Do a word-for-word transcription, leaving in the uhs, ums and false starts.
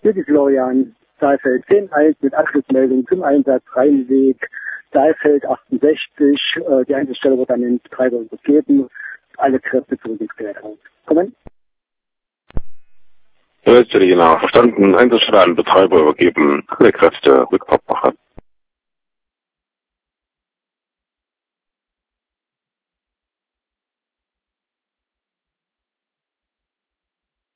Hier die Florian, Saalfeld zehn eins mit Abschlussmeldung zum Einsatz Rheinweg, Saalfeld achtundsechzig. Äh, die Einsatzstelle wird an den Betreiber übergeben. Alle Kräfte zurück ins Gerätehaus. Kommen. Ja, genau. Verstanden. Einsatzstelle an den Betreiber übergeben. Alle Kräfte rückpacken.